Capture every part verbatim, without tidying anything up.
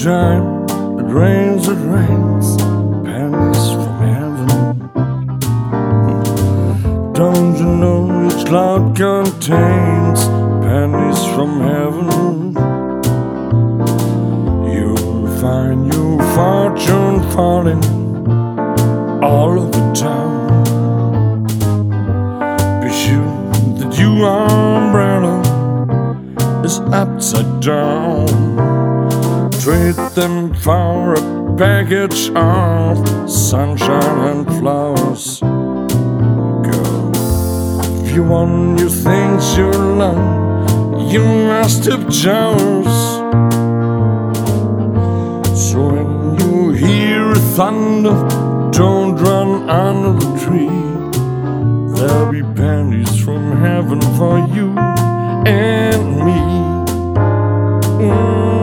time it rains, it rains, pennies from heaven. Don't you know each cloud contains pennies from heaven? You'll find your fortune falling all over town. Be sure that your umbrella is upside down. Trade them for a package of sunshine and flowers. Girl, if you want your things you love, you must have chose. So when you hear thunder, don't run under the tree. There'll be pennies from heaven for you and me. Mm-hmm.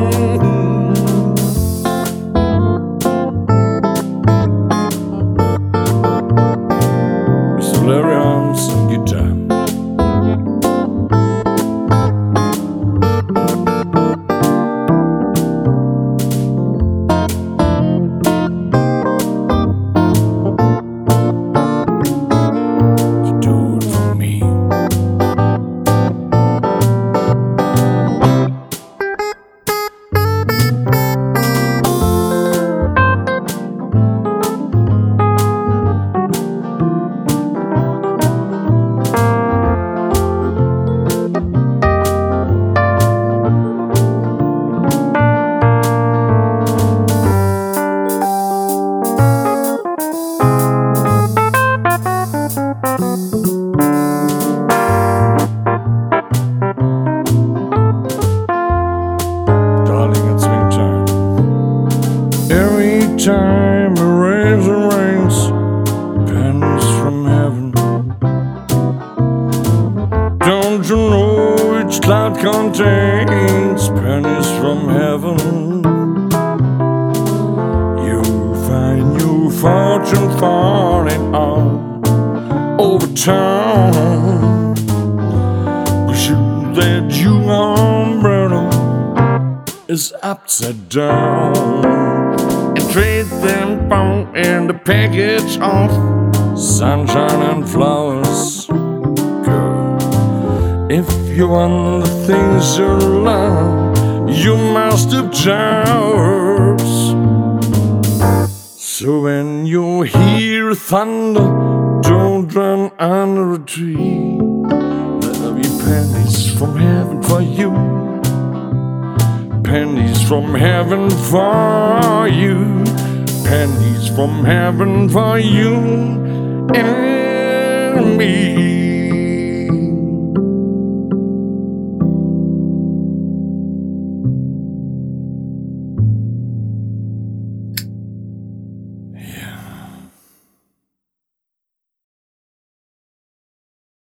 Mister Larry Arms on guitar. Every time it rains, it rains, pennies from heaven. Don't you know each cloud contains pennies from heaven? You'll find your fortune falling all over town. Be sure that your umbrella is upside down. And trade them for in the package of sunshine and flowers. Girl, if you want the things you love, you must have chose. So when you hear thunder, don't run under a tree. There'll be pennies from heaven for you, pennies from heaven for you, pennies from heaven for you and me.